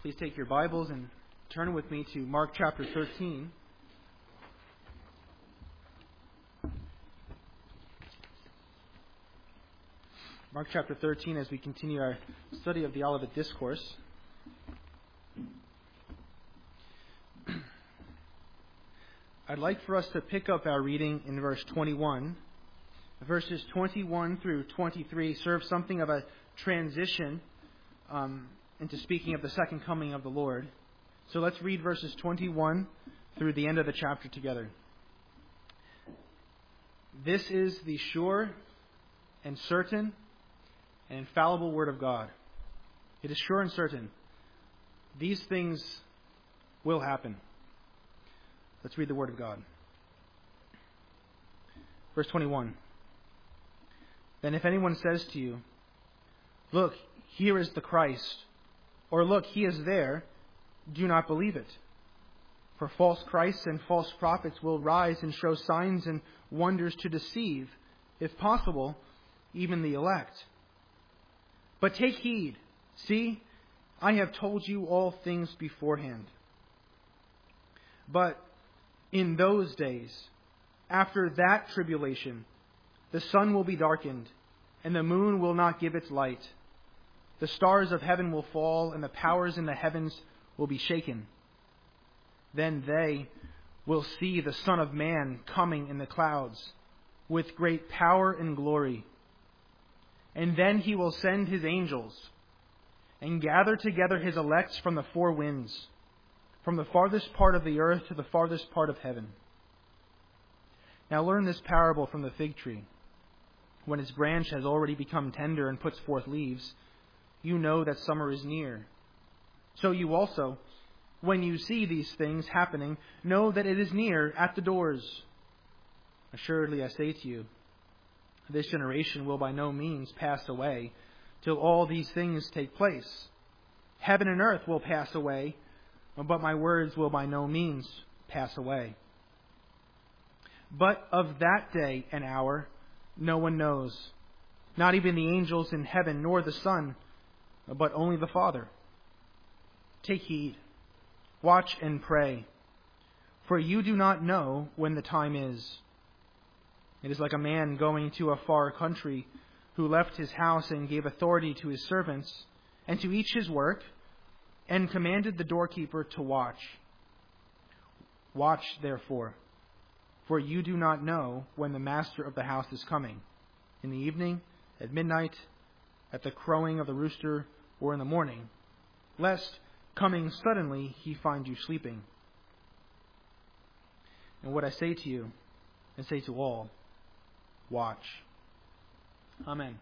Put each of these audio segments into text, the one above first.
Please take your Bibles and turn with me to Mark chapter 13. Mark chapter 13 as we continue our study of the Olivet Discourse. I'd like for us to pick up our reading in verse 21. Verses 21 through 23 serve something of a transition into speaking of the second coming of the Lord. So let's read verses 21 through the end of the chapter together. This is the sure and certain and infallible Word of God. It is sure and certain. These things will happen. Let's read the Word of God. Verse 21. Then if anyone says to you, "Look, here is the Christ," or "Look, he is there," do not believe it. For false Christs and false prophets will rise and show signs and wonders to deceive, if possible, even the elect. But take heed. See, I have told you all things beforehand. But in those days, after that tribulation, the sun will be darkened, and the moon will not give its light. The stars of heaven will fall, and the powers in the heavens will be shaken. Then they will see the Son of Man coming in the clouds with great power and glory. And then he will send his angels and gather together his elect from the four winds, from the farthest part of the earth to the farthest part of heaven. Now learn this parable from the fig tree. When its branch has already become tender and puts forth leaves, you know that summer is near. So you also, when you see these things happening, know that it is near at the doors. Assuredly, I say to you, this generation will by no means pass away till all these things take place. Heaven and earth will pass away, but my words will by no means pass away. But of that day and hour no one knows, not even the angels in heaven, nor the Son, but only the Father. Take heed, watch and pray, for you do not know when the time is. It is like a man going to a far country, who left his house and gave authority to his servants, and to each his work, and commanded the doorkeeper to watch. Watch, therefore, for you do not know when the master of the house is coming, in the evening, at midnight, at the crowing of the rooster, or in the morning, lest, coming suddenly, he find you sleeping. And what I say to you, and say to all, watch. Amen.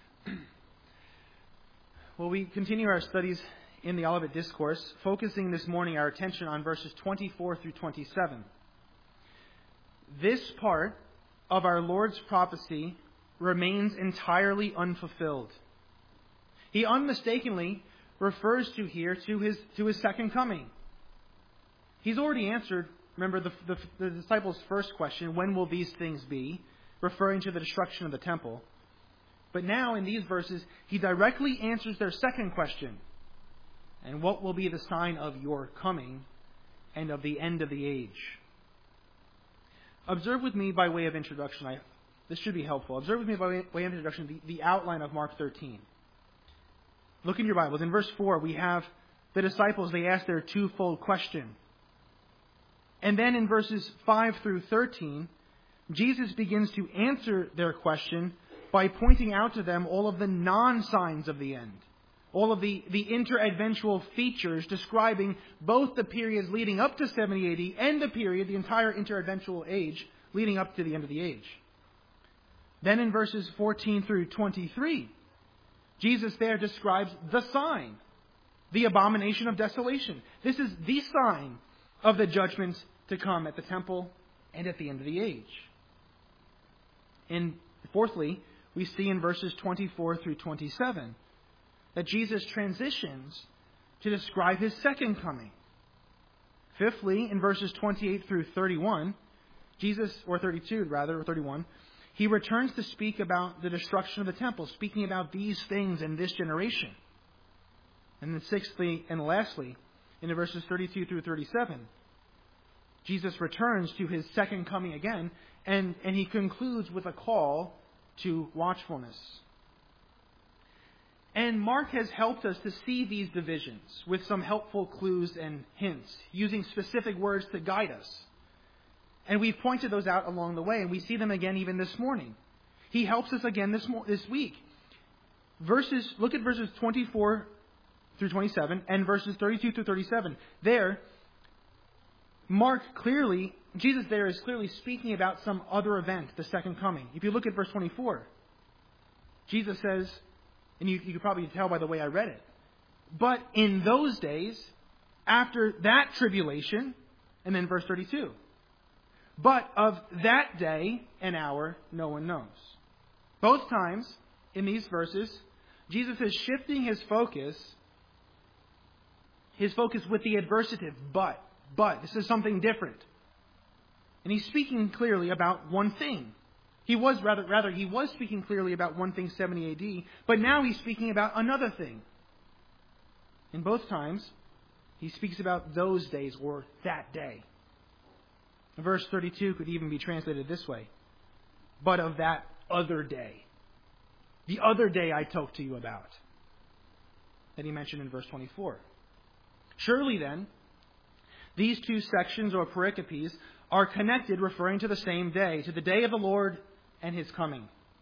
Well, we continue our studies in the Olivet Discourse, focusing this morning our attention on verses 24 through 27. This part of our Lord's prophecy remains entirely unfulfilled. He unmistakably refers to here to his second coming. He's already answered, remember, the disciples' first question, when will these things be? Referring to the destruction of the temple. But now in these verses, he directly answers their second question. And what will be the sign of your coming and of the end of the age? Observe with me by way of introduction. This should be helpful. Observe with me by way of introduction the outline of Mark 13. Look in your Bibles. In verse 4, we have the disciples, they ask their twofold question. And then in verses 5 through 13, Jesus begins to answer their question by pointing out to them all of the non-signs of the end. All of the interadventual features describing both the periods leading up to 70 AD and the entire interadventual age leading up to the end of the age. Then in verses 14 through 23, Jesus there describes the sign, the abomination of desolation. This is the sign of the judgments to come at the temple and at the end of the age. And fourthly, we see in verses 24 through 27 that Jesus transitions to describe his second coming. Fifthly, in verses 28 through 31, or 31, he returns to speak about the destruction of the temple, speaking about these things in this generation. And then sixthly and lastly, in the verses 32 through 37, Jesus returns to his second coming again, and he concludes with a call to watchfulness. And Mark has helped us to see these divisions with some helpful clues and hints, using specific words to guide us. And we've pointed those out along the way, and we see them again even this morning. He helps us again this week. Look at verses 24 through 27 and verses 32 through 37. There, Jesus there is clearly speaking about some other event, the second coming. If you look at verse 24, Jesus says, and you could probably tell by the way I read it, but in those days, after that tribulation, and then verse 32, but of that day and hour no one knows. Both times in these verses, Jesus is shifting his focus with the adversative, but. This is something different. And he's speaking clearly about one thing. He was speaking clearly about one thing 70 AD, but now he's speaking about another thing. In both times, he speaks about those days or that day. Verse 32 could even be translated this way: but of that other day. The other day I talked to you about, that he mentioned in verse 24. Surely then, these two sections or pericopes are connected, referring to the same day, to the day of the Lord and his coming.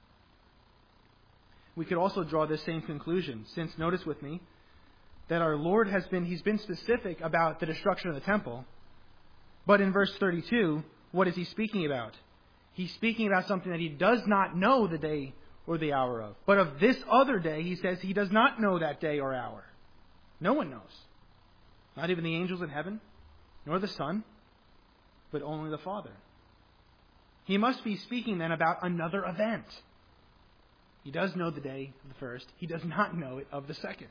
We could also draw this same conclusion, since notice with me that our Lord he's been specific about the destruction of the temple. But in verse 32, what is he speaking about? He's speaking about something that he does not know the day or the hour of. But of this other day, he says he does not know that day or hour. No one knows. Not even the angels in heaven, nor the Son, but only the Father. He must be speaking then about another event. He does know the day of the first. He does not know it of the second.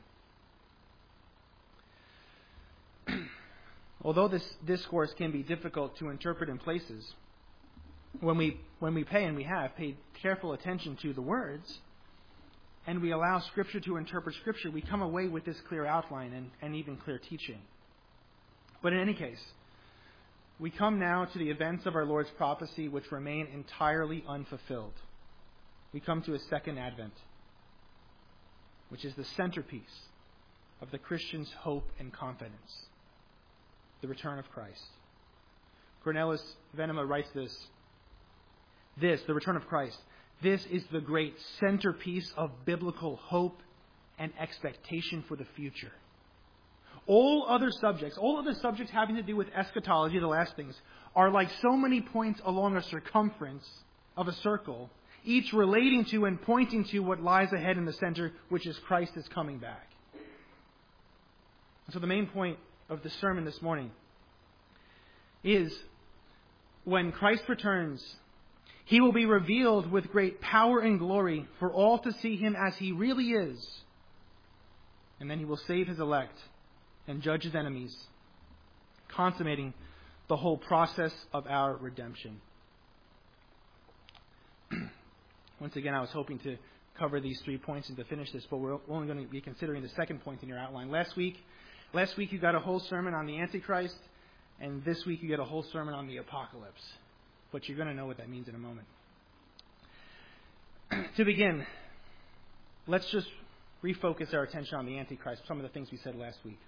Although this discourse can be difficult to interpret in places, when we pay, and we have paid careful attention to the words, and we allow Scripture to interpret Scripture, we come away with this clear outline and even clear teaching. But in any case, we come now to the events of our Lord's prophecy which remain entirely unfulfilled. We come to His second advent, which is the centerpiece of the Christian's hope and confidence, the return of Christ. Cornelius Venema writes the return of Christ. This is the great centerpiece of biblical hope and expectation for the future. All other subjects having to do with eschatology, the last things, are like so many points along a circumference of a circle, each relating to and pointing to what lies ahead in the center, which is Christ is coming back. And so the main point of the sermon this morning is, when Christ returns, He will be revealed with great power and glory for all to see Him as He really is. And then He will save His elect and judge His enemies, consummating the whole process of our redemption. Once again, I was hoping to cover these 3 points and to finish this, but we're only going to be considering the second point in your outline. Last week you got a whole sermon on the Antichrist, and this week you get a whole sermon on the apocalypse. But you're going to know what that means in a moment. To begin, let's just refocus our attention on the Antichrist, some of the things we said last week.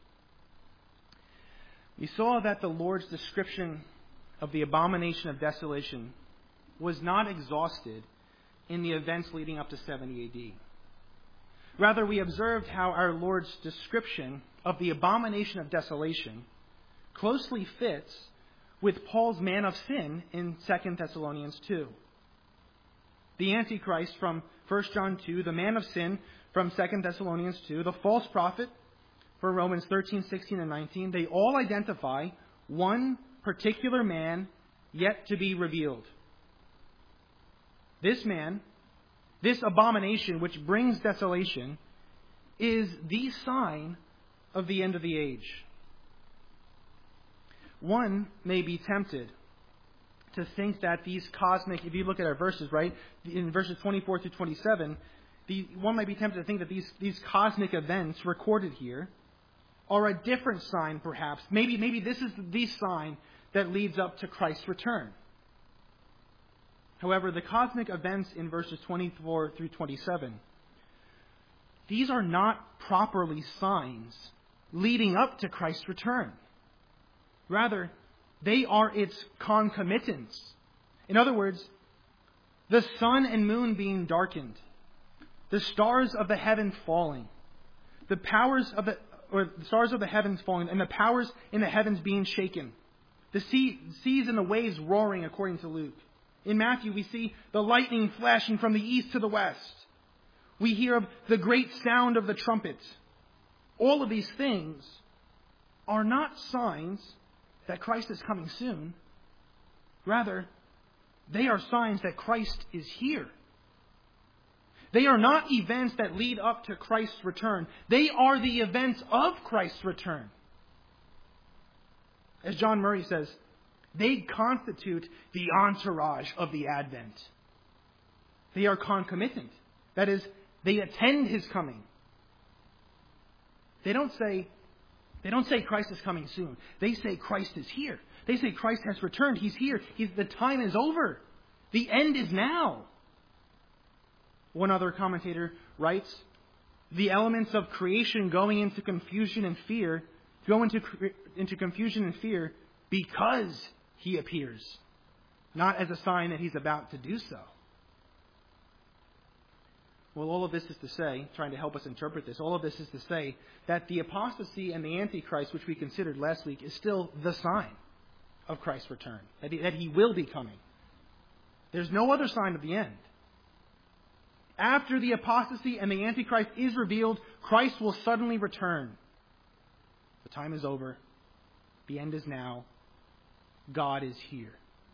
We saw that the Lord's description of the abomination of desolation was not exhausted in the events leading up to 70 AD. Rather, we observed how our Lord's description of the abomination of desolation closely fits with Paul's man of sin in 2 Thessalonians 2. The Antichrist from 1 John 2, the man of sin from 2 Thessalonians 2, the false prophet for Romans 13, 16, and 19, they all identify one particular man yet to be revealed. This man, this abomination which brings desolation, is the sign of the end of the age. One may be tempted to think that these cosmic, if you look at our verses, right, in verses 24 through 27, one might be tempted to think that these cosmic events recorded here are a different sign, perhaps. Maybe this is the sign that leads up to Christ's return. However, the cosmic events in verses 24 through 27, these are not properly signs leading up to Christ's return. Rather, they are its concomitants. In other words, the sun and moon being darkened, the stars of the heaven falling, the stars of the heavens falling, and the powers in the heavens being shaken, the seas and the waves roaring, according to Luke. In Matthew, we see the lightning flashing from the east to the west. We hear of the great sound of the trumpet. All of these things are not signs that Christ is coming soon. Rather, they are signs that Christ is here. They are not events that lead up to Christ's return. They are the events of Christ's return. As John Murray says, they constitute the entourage of the Advent. They are concomitant. That is, they attend His coming. They don't say Christ is coming soon. They say Christ is here. They say Christ has returned. He's here. The time is over. The end is now. One other commentator writes, the elements of creation going into confusion and fear go into confusion and fear because He appears, not as a sign that He's about to do so. Well, all of this is to say, trying to help us interpret this, all of this is to say that the apostasy and the Antichrist, which we considered last week, is still the sign of Christ's return, that He will be coming. There's no other sign of the end. After the apostasy and the Antichrist is revealed, Christ will suddenly return. The time is over. The end is now. God is here.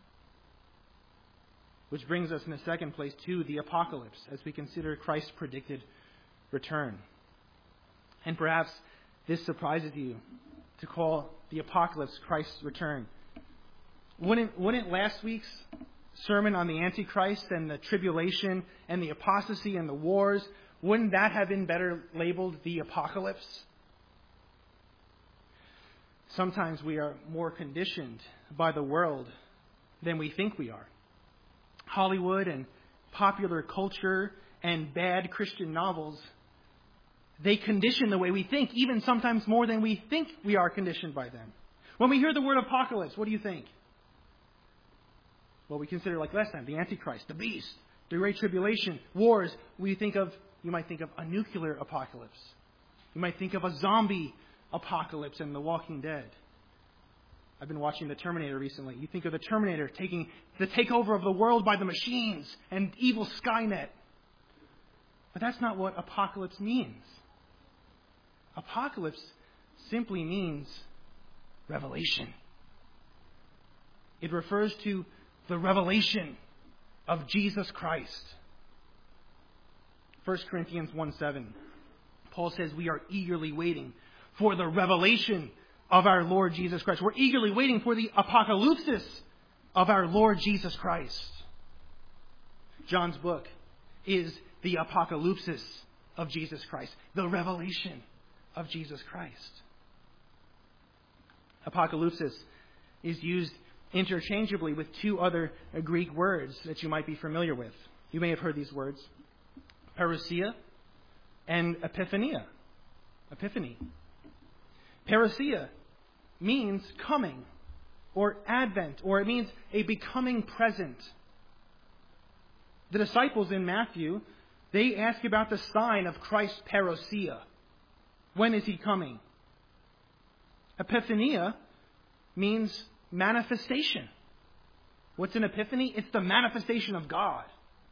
Which brings us in the second place to the apocalypse as we consider Christ's predicted return. And perhaps this surprises you to call the apocalypse Christ's return. Wouldn't last week's sermon on the Antichrist and the tribulation and the apostasy and the wars, wouldn't that have been better labeled the apocalypse? Sometimes we are more conditioned by the world than we think we are. Hollywood and popular culture and bad Christian novels, they condition the way we think, even sometimes more than we think we are conditioned by them. When we hear the word apocalypse, what do you think? Well, we consider, like last time, the Antichrist, the beast, the Great Tribulation, wars. You might think of a nuclear apocalypse. You might think of a zombie apocalypse and The Walking Dead. I've been watching The Terminator recently. You think of the Terminator taking the takeover of the world by the machines and evil Skynet. But that's not what apocalypse means. Apocalypse simply means revelation. It refers to the revelation of Jesus Christ. 1 Corinthians 1:7. Paul says we are eagerly waiting for the revelation of our Lord Jesus Christ. We're eagerly waiting for the apocalypsis of our Lord Jesus Christ. John's book is the apocalypsis of Jesus Christ, the revelation of Jesus Christ. Apocalypsis is used interchangeably with two other Greek words that you might be familiar with. You may have heard these words: parousia and epiphania. Epiphany. Parousia means coming or advent, or it means a becoming present. The disciples in Matthew, they ask about the sign of Christ's parousia. When is He coming? Epiphania means manifestation. What's an epiphany? It's the manifestation of God.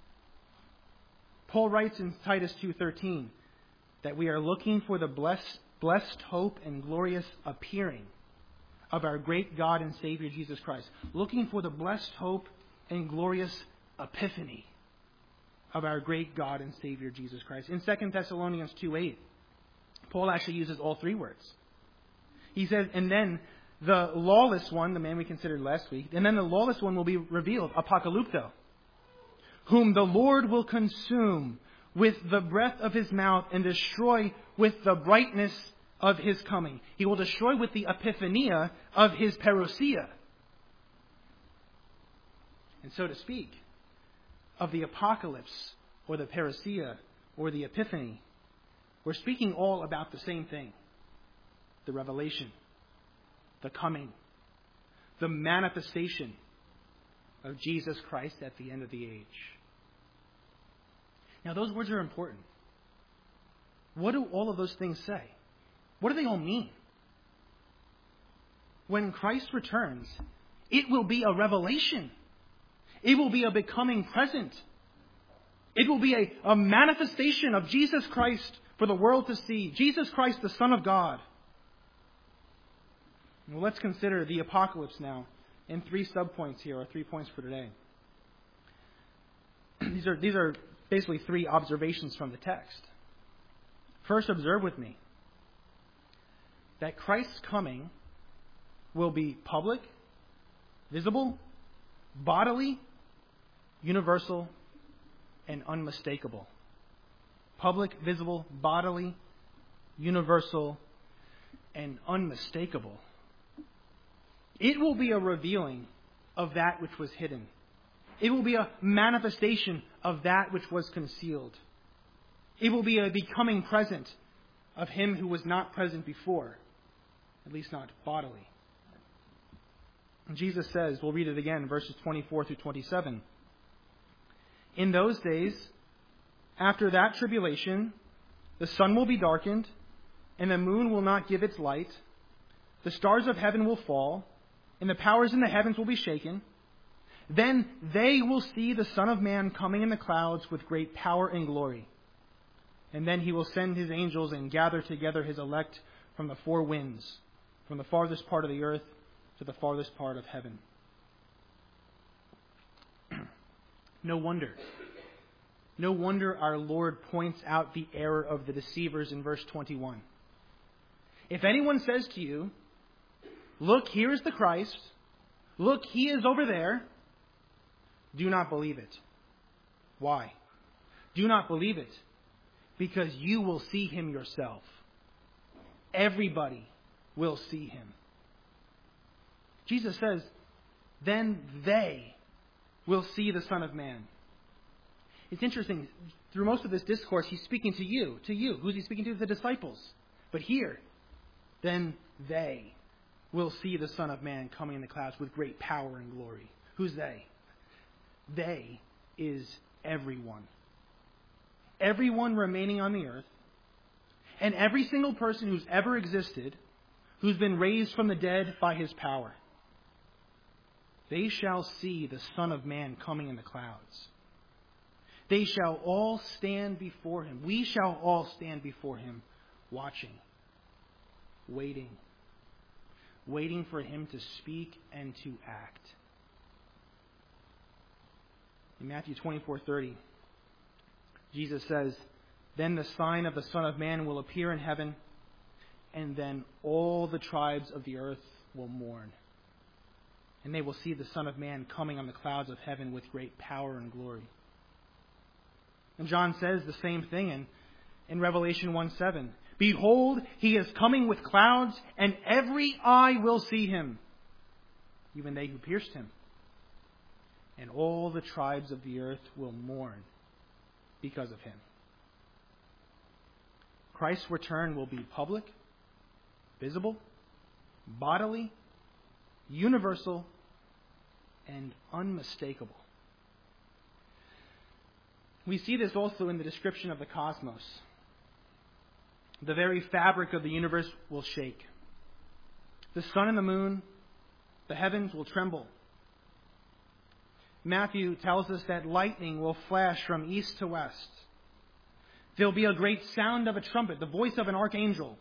Paul writes in Titus 2:13 that we are looking for the blessed hope and glorious appearing of our great God and Savior Jesus Christ. Looking for the blessed hope and glorious epiphany of our great God and Savior Jesus Christ. In 2 Thessalonians 2:8, Paul actually uses all three words. He says, and then the lawless one, the man we considered last week, and then the lawless one will be revealed, apocalypto, whom the Lord will consume with the breath of His mouth and destroy with the brightness of his coming. He will destroy with the epiphania of his parousia. And so to speak, of the apocalypse or the parousia or the epiphany, we're speaking all about the same thing. The revelation, the coming, the manifestation of Jesus Christ at the end of the age. Now, those words are important. What do all of those things say? What do they all mean? When Christ returns, it will be a revelation. It will be a becoming present. It will be a manifestation of Jesus Christ for the world to see. Jesus Christ, the Son of God. Well, let's consider the apocalypse now in 3 subpoints here, or 3 points for today. These are basically 3 observations from the text. First, observe with me that Christ's coming will be public, visible, bodily, universal, and unmistakable. Public, visible, bodily, universal, and unmistakable. It will be a revealing of that which was hidden. It will be a manifestation of that which was concealed. It will be a becoming present of him who was not present before, at least not bodily. And Jesus says, we'll read it again, verses 24 through 27. In those days, after that tribulation, the sun will be darkened, and the moon will not give its light. The stars of heaven will fall, and the powers in the heavens will be shaken. Then they will see the Son of Man coming in the clouds with great power and glory. And then he will send his angels and gather together his elect from the 4 winds, from the farthest part of the earth to the farthest part of heaven. No wonder our Lord points out the error of the deceivers in verse 21. If anyone says to you, "Look, here is the Christ. Look, he is over there," do not believe it. Why? Do not believe it because you will see him yourself. Everybody will see him. Jesus says, then they will see the Son of Man. It's interesting. Through most of this discourse, he's speaking to you. To you. Who's he speaking to? The disciples. But here, then they will see the Son of Man coming in the clouds with great power and glory. Who's they? They is everyone. Everyone remaining on the earth, and every single person who's ever existed, who's been raised from the dead by his power. They shall see the Son of Man coming in the clouds. They shall all stand before him. We shall all stand before him, watching, waiting for him to speak and to act. In Matthew 24:30, Jesus says, "Then the sign of the Son of Man will appear in heaven, and then all the tribes of the earth will mourn. And they will see the Son of Man coming on the clouds of heaven with great power and glory." And John says the same thing in Revelation 1:7. "Behold, he is coming with clouds, and every eye will see him, even they who pierced him. And all the tribes of the earth will mourn because of him." Christ's return will be public, visible, bodily, universal, and unmistakable. We see this also in the description of the cosmos. The very fabric of the universe will shake. The sun and the moon, the heavens will tremble. Matthew tells us that lightning will flash from east to west. There will be a great sound of a trumpet, the voice of an archangel.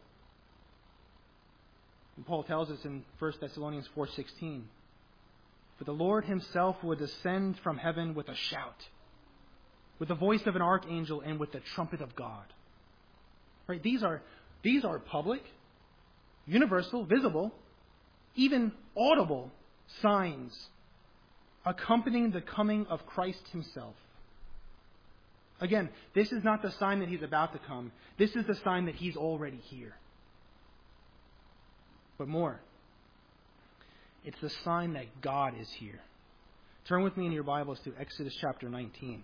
And Paul tells us in 1 Thessalonians 4:16, "For the Lord himself will descend from heaven with a shout, with the voice of an archangel, and with the trumpet of God." Right? These are public, universal, visible, even audible signs accompanying the coming of Christ himself. Again, this is not the sign that he's about to come. This is the sign that he's already here. but more. It's the sign that God is here. Turn with me in your Bibles to Exodus chapter 19.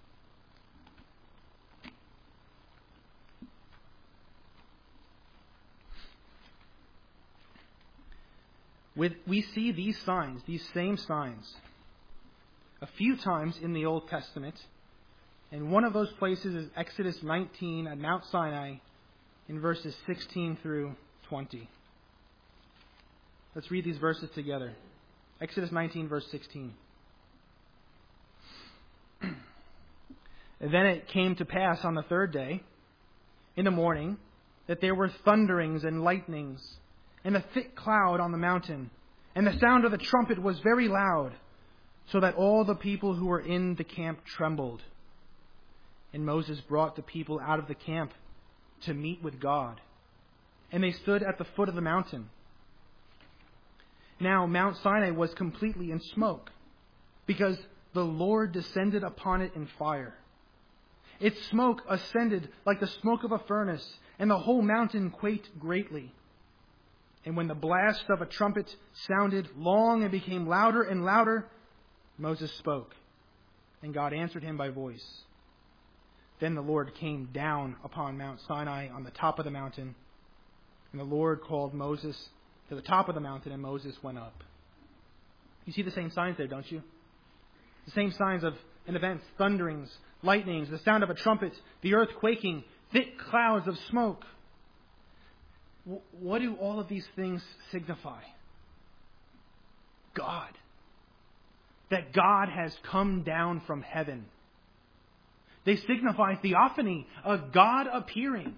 We see these signs, these same signs, a few times in the Old Testament. And one of those places is Exodus 19 at Mount Sinai in verses 16 through 20. Let's read these verses together. Exodus 19, verse 16. And then it came to pass on the third day, in the morning, that there were thunderings and lightnings, and a thick cloud on the mountain, and the sound of the trumpet was very loud, so that all the people who were in the camp trembled. And Moses brought the people out of the camp to meet with God, and they stood at the foot of the mountain. Now Mount Sinai was completely in smoke, because the Lord descended upon it in fire. Its smoke ascended like the smoke of a furnace, and the whole mountain quaked greatly. And when the blast of a trumpet sounded long and became louder and louder, Moses spoke, and God answered him by voice. Then the Lord came down upon Mount Sinai on the top of the mountain, and the Lord called Moses to the top of the mountain, and Moses went up. You see the same signs there, don't you? The same signs of an event, thunderings, lightnings, the sound of a trumpet, the earth quaking, thick clouds of smoke. What do all of these things signify? God. That God has come down from heaven. They signify theophany, a God appearing.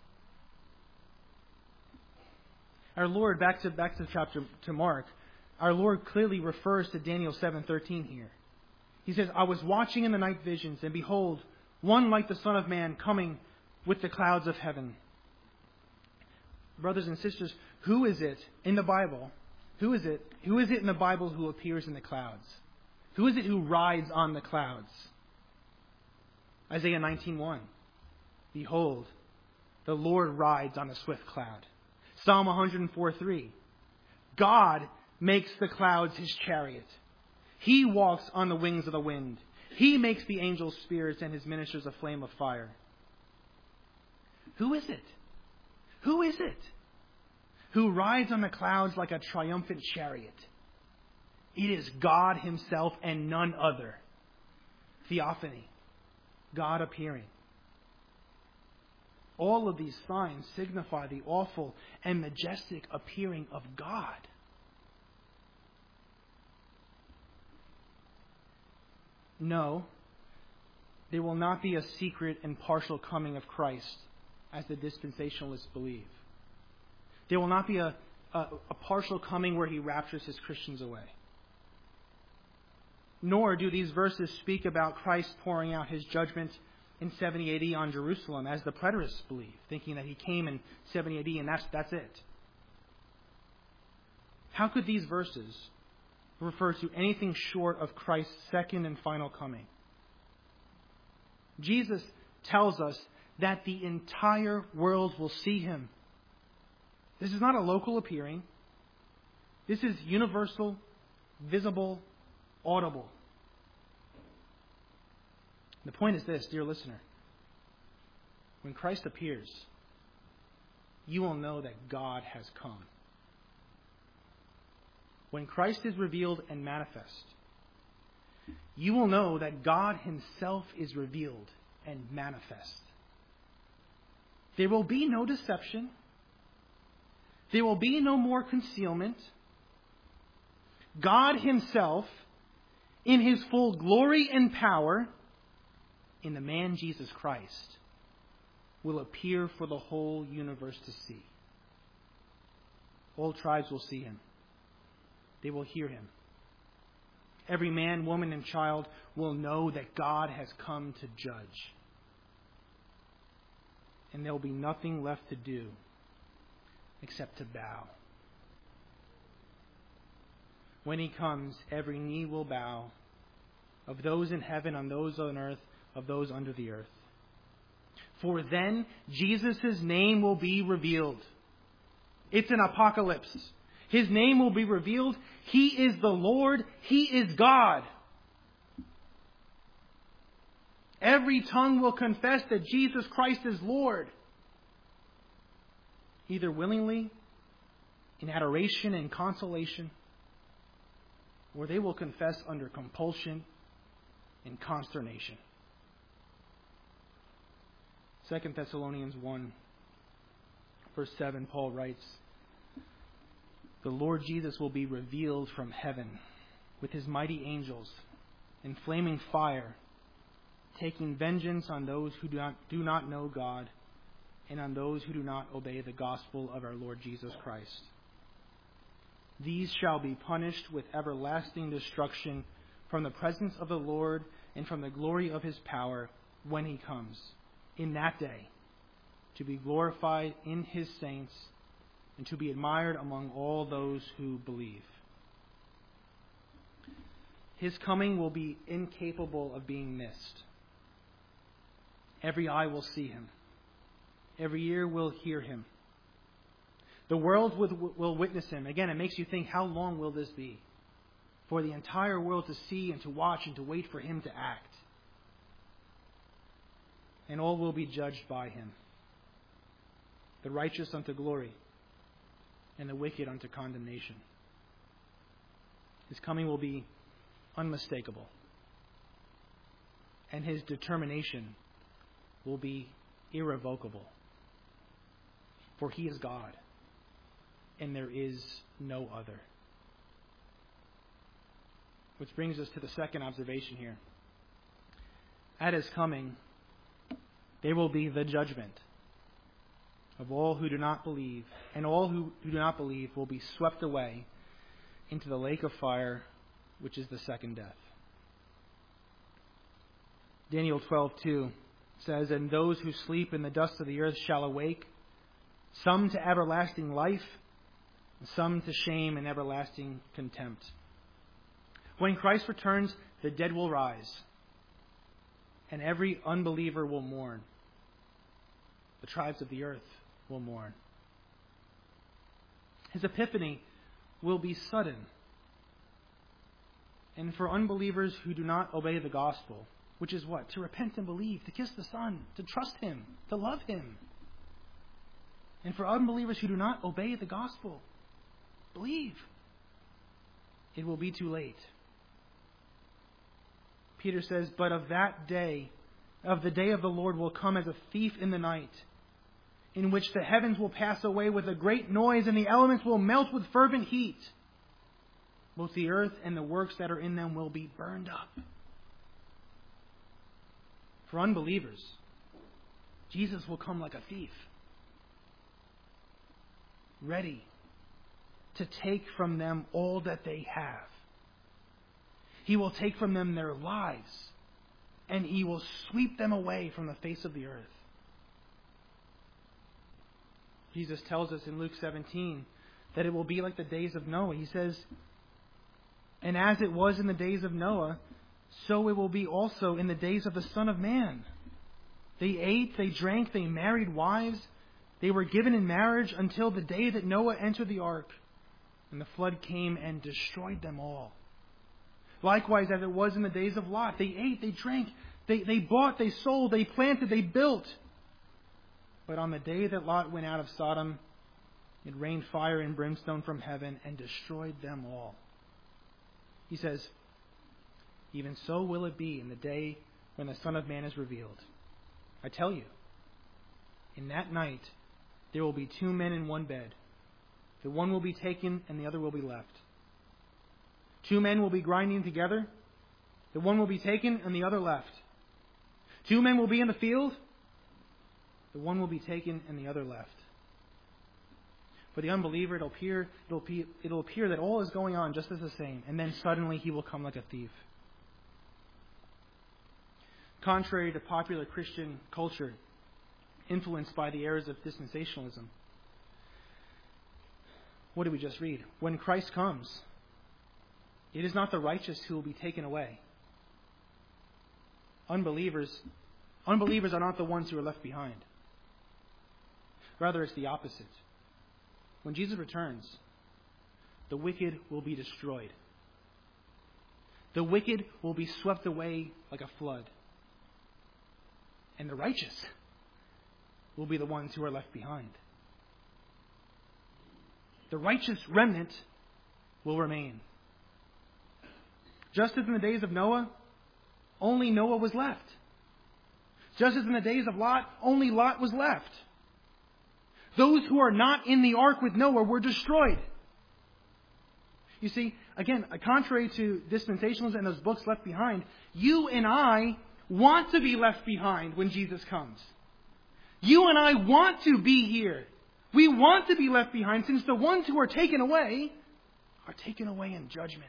Our Lord, back to chapter to Mark, our Lord clearly refers to Daniel 7:13 here. He says, I was watching in the night visions, and behold, one like the Son of Man coming with the clouds of heaven. Brothers and sisters, who is it in the Bible? Who is it in the Bible who appears in the clouds? Who is it who rides on the clouds? Isaiah 19:1. Behold, the Lord rides on a swift cloud. Psalm 104:3. God makes the clouds his chariot. He walks on the wings of the wind. He makes the angels spirits and his ministers a flame of fire. Who is it? Who is it who rides on the clouds like a triumphant chariot? It is God himself and none other. Theophany. God appearing. All of these signs signify the awful and majestic appearing of God. No, there will not be a secret and partial coming of Christ, as the dispensationalists believe. There will not be a partial coming where he raptures his Christians away. Nor do these verses speak about Christ pouring out his judgment in 70 AD on Jerusalem, as the preterists believe, thinking that he came in 70 AD and that's it. How could these verses refer to anything short of Christ's second and final coming? Jesus tells us that the entire world will see him. This is not a local appearing. This is universal, visible, audible. The point is this, dear listener. When Christ appears, you will know that God has come. When Christ is revealed and manifest, you will know that God himself is revealed and manifest. There will be no deception. There will be no more concealment. God himself, in his full glory and power, in the man Jesus Christ, will appear for the whole universe to see. All tribes will see him. They will hear him. Every man, woman, and child will know that God has come to judge. And there will be nothing left to do except to bow. When he comes, every knee will bow, of those in heaven, on those on earth, of those under the earth. For then Jesus' name will be revealed, It's an apocalypse. His name will be revealed. He is the Lord. He is God. Every tongue will confess that Jesus Christ is Lord. Either willingly, in adoration and consolation, or they will confess under compulsion and consternation. 2 Thessalonians 1, verse 7, Paul writes, "The Lord Jesus will be revealed from heaven with his mighty angels in flaming fire, taking vengeance on those who do not know God and on those who do not obey the gospel of our Lord Jesus Christ. These shall be punished with everlasting destruction from the presence of the Lord and from the glory of his power when he comes in that day, to be glorified in his saints and to be admired among all those who believe." His coming will be incapable of being missed. Every eye will see him. Every ear will hear him. The world will witness him. Again, it makes you think, how long will this be? For the entire world to see and to watch and to wait for him to act. And all will be judged by him. The righteous unto glory, and the wicked unto condemnation. His coming will be unmistakable. And his determination will be irrevocable. For he is God, and there is no other. Which brings us to the second observation here. At his coming, there will be the judgment of all who do not believe, and all who do not believe will be swept away into the lake of fire, which is the second death. Daniel 12:2 says, "And those who sleep in the dust of the earth shall awake, some to everlasting life, and some to shame and everlasting contempt." When Christ returns, the dead will rise, and every unbeliever will mourn. The tribes of the earth will mourn. His epiphany will be sudden. And for unbelievers who do not obey the gospel, which is what? To repent and believe, to kiss the Son, to trust him, to love him. And for unbelievers who do not obey the gospel, believe, it will be too late. Peter says, "But of that day, of the day of the Lord will come as a thief in the night, in which the heavens will pass away with a great noise, and the elements will melt with fervent heat. Both the earth and the works that are in them will be burned up." For unbelievers, Jesus will come like a thief, ready to take from them all that they have. He will take from them their lives, and he will sweep them away from the face of the earth. Jesus tells us in Luke 17 that it will be like the days of Noah. He says, "And as it was in the days of Noah, so it will be also in the days of the Son of Man. They ate, they drank, they married wives. They were given in marriage until the day that Noah entered the ark. And the flood came and destroyed them all. Likewise, as it was in the days of Lot, they ate, they drank, they bought, they sold, they planted, they built. But on the day that Lot went out of Sodom, it rained fire and brimstone from heaven and destroyed them all." He says, "Even so will it be in the day when the Son of Man is revealed. I tell you, in that night there will be two men in one bed. The one will be taken and the other will be left. Two men will be grinding together. The one will be taken and the other left. Two men will be in the field. The one will be taken and the other left." For the unbeliever, it'll appear that all is going on just as the same, and then suddenly he will come like a thief. Contrary to popular Christian culture, influenced by the errors of dispensationalism, what did we just read? When Christ comes, it is not the righteous who will be taken away. Unbelievers are not the ones who are left behind. Rather, it's the opposite. when Jesus returns, the wicked will be destroyed. The wicked will be swept away like a flood. And the righteous will be the ones who are left behind. The righteous remnant will remain. Just as in the days of Noah, only Noah was left. Just as in the days of Lot, only Lot was left. Those who are not in the ark with Noah were destroyed. You see, again, contrary to dispensationalism and those books left behind, you and I want to be left behind when Jesus comes. You and I want to be here. We want to be left behind, since the ones who are taken away in judgment.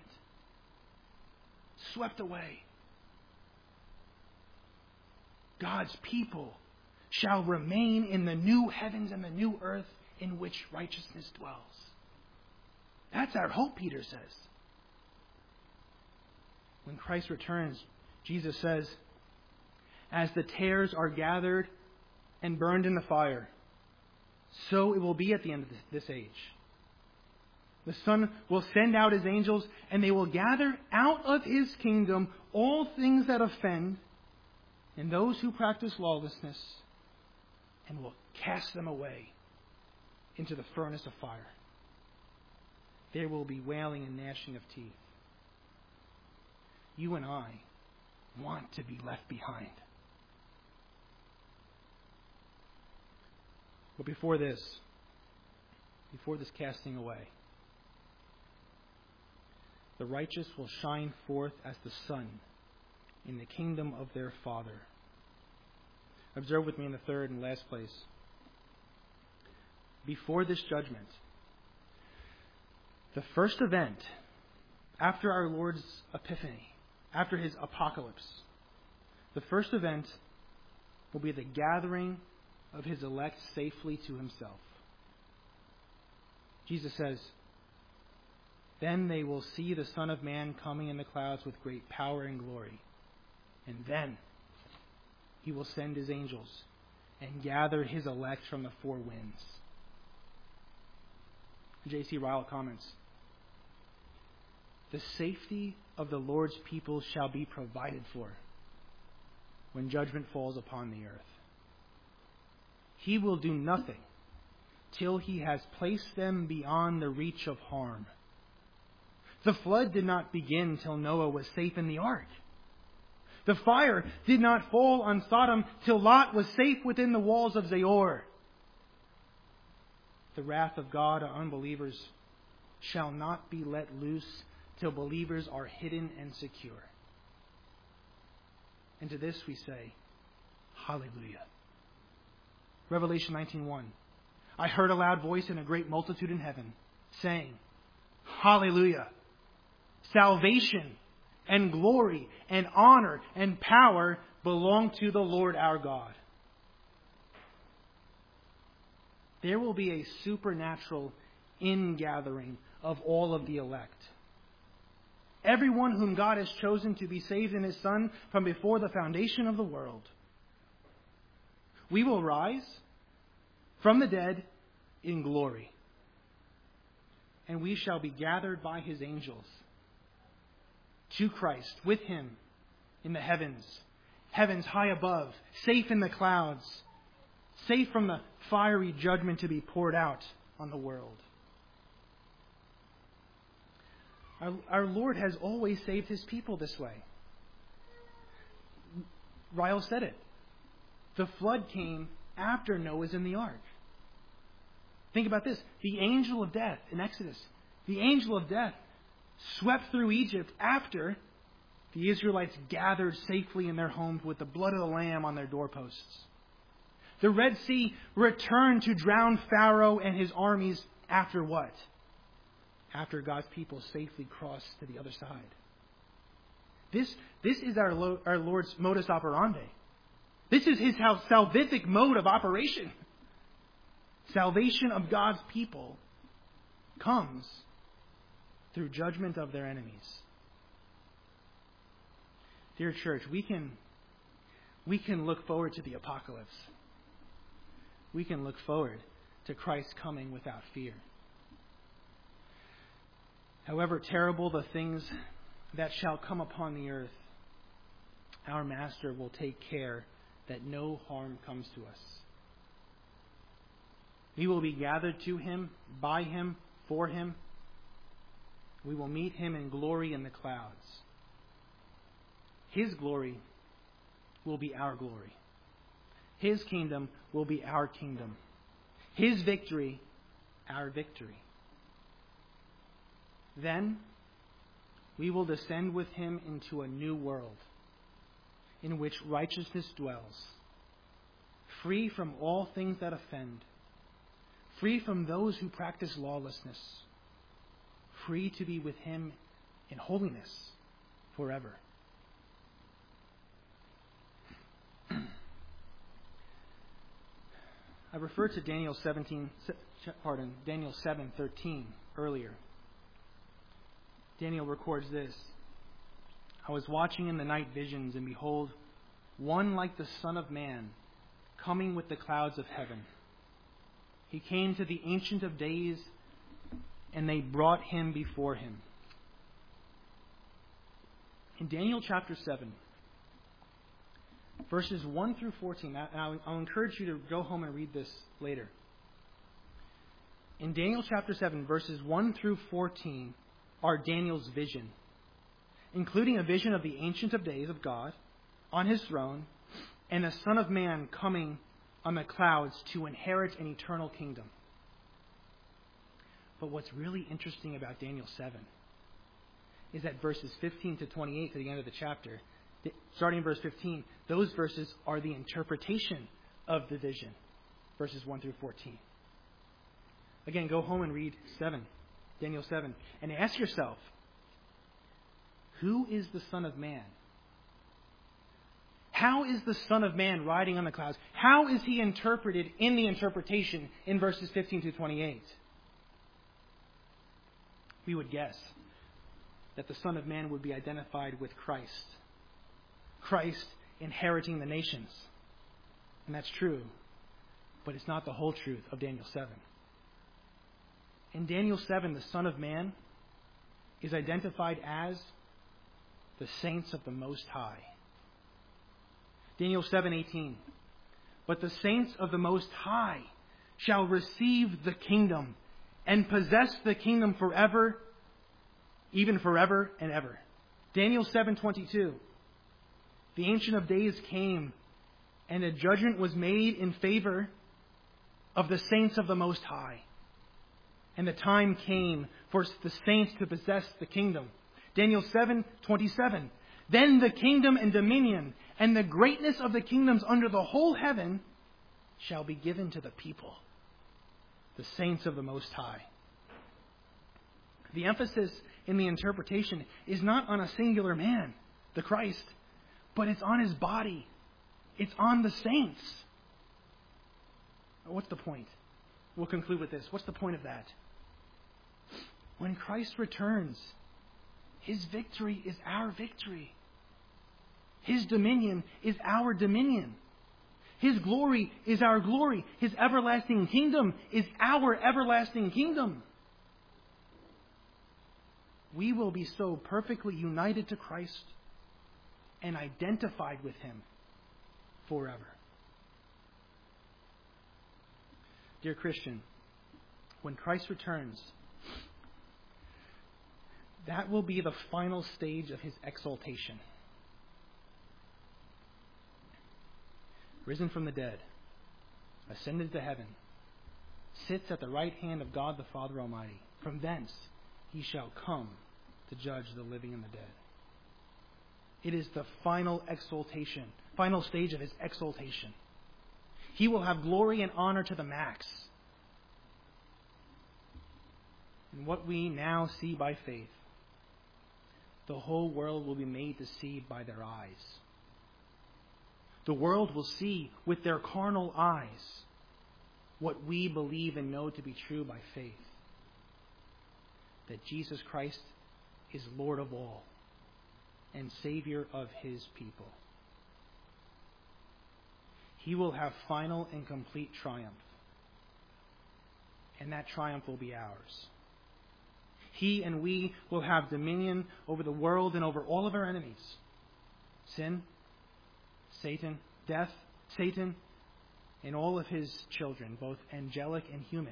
Swept away. God's people shall remain in the new heavens and the new earth in which righteousness dwells. That's our hope, Peter says. When Christ returns, Jesus says, as the tares are gathered and burned in the fire, so it will be at the end of this age. The Son will send out His angels, and they will gather out of His kingdom all things that offend, and those who practice lawlessness, and will cast them away into the furnace of fire. There will be wailing and gnashing of teeth. You and I want to be left behind. But before this casting away, the righteous will shine forth as the sun in the kingdom of their Father. Observe with me in the third and last place. Before this judgment, the first event after our Lord's epiphany, after His apocalypse, the first event will be the gathering of His elect safely to Himself. Jesus says, then they will see the Son of Man coming in the clouds with great power and glory. And then He will send His angels and gather His elect from the four winds. J.C. Ryle comments, the safety of the Lord's people shall be provided for when judgment falls upon the earth. He will do nothing till He has placed them beyond the reach of harm. The flood did not begin till Noah was safe in the ark. The fire did not fall on Sodom till Lot was safe within the walls of Zoar. The wrath of God on unbelievers shall not be let loose till believers are hidden and secure. And to this we say, Hallelujah. Revelation 19:1. I heard a loud voice in a great multitude in heaven, saying, Hallelujah. Salvation and glory and honor and power belong to the Lord our God. There will be a supernatural ingathering of all of the elect. Everyone whom God has chosen to be saved in His Son from before the foundation of the world. We will rise from the dead in glory. And we shall be gathered by His angels to Christ with Him in the heavens. Heavens high above, safe in the clouds, safe from the fiery judgment to be poured out on the world. Our Lord has always saved His people this way. Ryle said it. The flood came after Noah's in the ark. Think about this. The angel of death in Exodus, the angel of death swept through Egypt after the Israelites gathered safely in their homes with the blood of the Lamb on their doorposts. The Red Sea returned to drown Pharaoh and his armies after what? After God's people safely crossed to the other side. This is our Lord's modus operandi. This is His salvific mode of operation. Salvation of God's people comes through judgment of their enemies. Dear church, we can look forward to the apocalypse. We can look forward to Christ coming without fear. However terrible the things that shall come upon the earth, our Master will take care that no harm comes to us. We will be gathered to Him, by Him, for Him. We will meet Him in glory in the clouds. His glory will be our glory. His kingdom will be our kingdom. His victory, our victory. Then we will descend with Him into a new world in which righteousness dwells, free from all things that offend, free from those who practice lawlessness, free to be with Him in holiness forever. I referred to Daniel 7:13 earlier. Daniel records this: I was watching in the night visions, and behold, one like the Son of Man, coming with the clouds of heaven. He came to the Ancient of Days, and they brought Him before Him. In Daniel chapter 7, verses 1 through 14, I'll encourage you to go home and read this later. In Daniel chapter 7, verses 1 through 14 are Daniel's vision, including a vision of the Ancient of Days of God on His throne and the Son of Man coming on the clouds to inherit an eternal kingdom. But what's really interesting about Daniel 7 is that verses 15 to 28 to the end of the chapter, starting in verse 15, those verses are the interpretation of the vision, verses 1 through 14. Again, go home and read Daniel 7, and ask yourself, who is the Son of Man? How is the Son of Man riding on the clouds? How is He interpreted in the interpretation in verses 15 to 28? We would guess that the Son of Man would be identified with Christ. Christ inheriting the nations. And that's true, but it's not the whole truth of Daniel 7. In Daniel 7, the Son of Man is identified as the saints of the Most High. Daniel 7:18. But the saints of the Most High shall receive the kingdom and possess the kingdom forever, even forever and ever. Daniel 7:22. The Ancient of Days came, and a judgment was made in favor of the saints of the Most High. And the time came for the saints to possess the kingdom. Daniel 7:27. Then the kingdom and dominion and the greatness of the kingdoms under the whole heaven shall be given to the people, the saints of the Most High. The emphasis in the interpretation is not on a singular man, the Christ, but it's on His body. It's on the saints. What's the point? We'll conclude with this. What's the point of that? When Christ returns, His victory is our victory. His dominion is our dominion. His glory is our glory. His everlasting kingdom is our everlasting kingdom. We will be so perfectly united to Christ and identified with Him forever. Dear Christian, when Christ returns, that will be the final stage of His exaltation. Risen from the dead, ascended to heaven, sits at the right hand of God the Father Almighty. From thence He shall come to judge the living and the dead. It is the final exaltation, final stage of His exaltation. He will have glory and honor to the max. And what we now see by faith, the whole world will be made to see by their eyes. The world will see with their carnal eyes what we believe and know to be true by faith. That Jesus Christ is Lord of all and Savior of His people. He will have final and complete triumph. And that triumph will be ours. He and we will have dominion over the world and over all of our enemies. Sin, Satan, death, Satan, and all of his children, both angelic and human.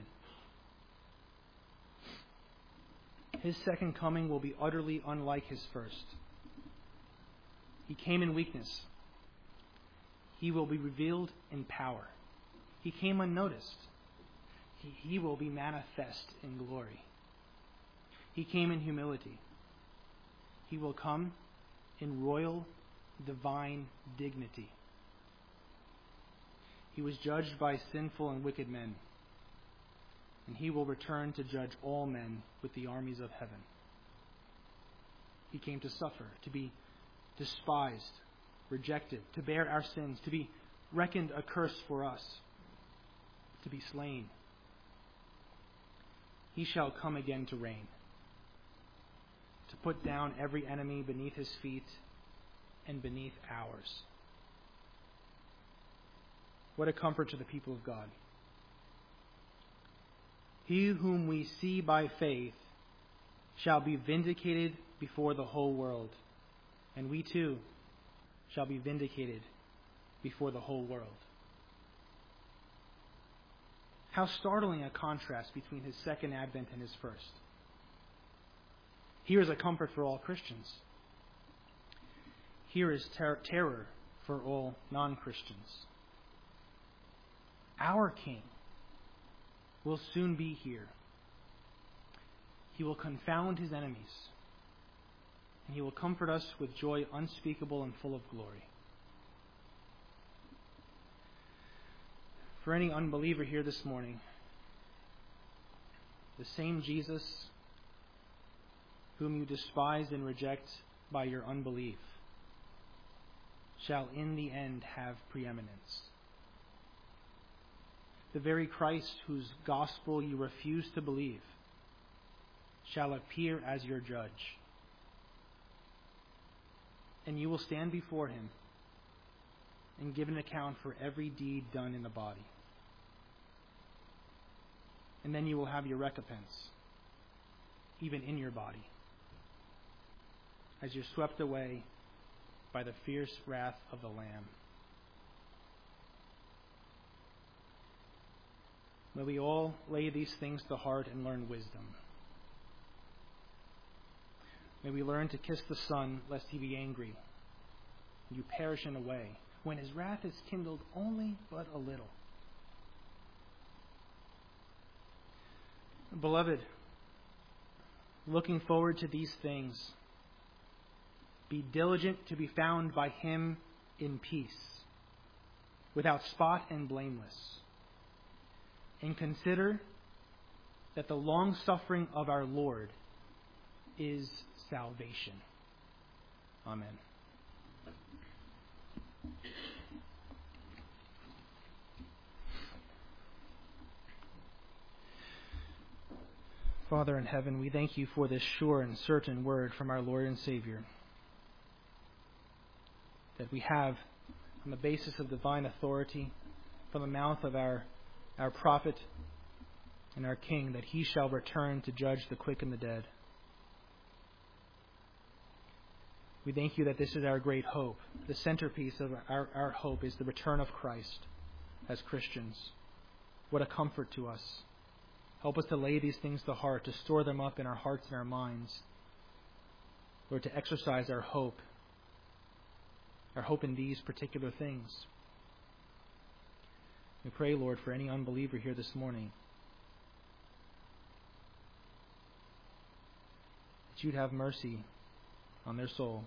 His second coming will be utterly unlike his first. He came in weakness. He will be revealed in power. He came unnoticed. He will be manifest in glory. He came in humility. He will come in royal, divine dignity. He was judged by sinful and wicked men, and he will return to judge all men with the armies of heaven. He came to suffer, to be despised, rejected, to bear our sins, to be reckoned a curse for us, to be slain. He shall come again to reign, to put down every enemy beneath his feet and beneath ours. What a comfort to the people of God. He whom we see by faith shall be vindicated before the whole world, and we too shall be vindicated before the whole world. How startling a contrast between his second advent and his first. Here is a comfort for all Christians. Here is terror for all non-Christians. Our King will soon be here. He will confound his enemies, and he will comfort us with joy unspeakable and full of glory. For any unbeliever here this morning, the same Jesus whom you despise and reject by your unbelief shall in the end have preeminence. The very Christ whose gospel you refuse to believe shall appear as your judge. And you will stand before him and give an account for every deed done in the body. And then you will have your recompense, even in your body, as you're swept away by the fierce wrath of the Lamb. May we all lay these things to heart and learn wisdom. May we learn to kiss the Son, lest he be angry, and you perish in a way, when his wrath is kindled only but a little. Beloved, looking forward to these things, be diligent to be found by him in peace, without spot and blameless. And consider that the long-suffering of our Lord is salvation. Amen. Father in heaven, we thank you for this sure and certain word from our Lord and Savior that we have on the basis of divine authority from the mouth of our prophet and our King, that he shall return to judge the quick and the dead. We thank you that this is our great hope. The centerpiece of our hope is the return of Christ as Christians. What a comfort to us. Help us to lay these things to heart, to store them up in our hearts and our minds. Lord, to exercise our hope in these particular things. We pray, Lord, for any unbeliever here this morning, that you'd have mercy on their soul,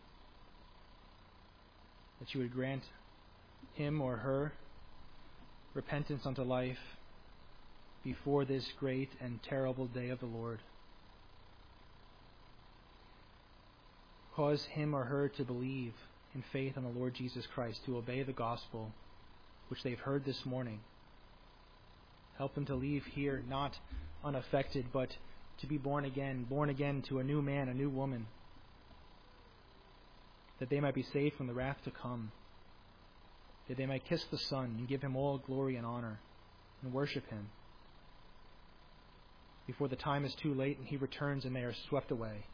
that you would grant him or her repentance unto life before this great and terrible day of the Lord. Cause him or her to believe in faith on the Lord Jesus Christ, to obey the gospel which they've heard this morning. Help them to leave here not unaffected, but to be born again to a new man, a new woman, that they might be saved from the wrath to come, that they might kiss the Son and give him all glory and honor and worship him. before the time is too late and he returns and they are swept away.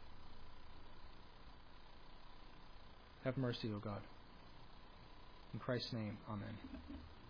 Have mercy, O God. In Christ's name, amen.